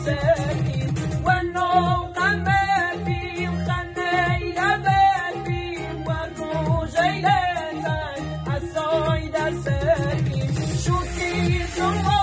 ساكن والنوم قمتي وخلي لبتي وكوجي لك الصيد ساكن شوكي صور